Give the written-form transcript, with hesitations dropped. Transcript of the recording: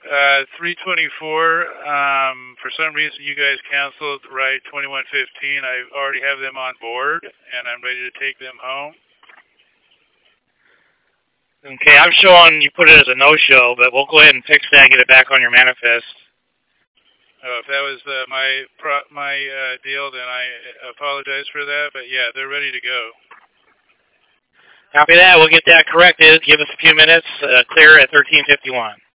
324. For some reason, you guys canceled Ride 2115. I already have them on board, and I'm ready to take them home. Okay, I'm showing you put it as a no-show, but we'll go ahead and fix that and get it back on your manifest. Oh, if that was my deal, then I apologize for that. But yeah, they're ready to go. Copy that. We'll get that corrected. Give us a few minutes. Clear at 1351.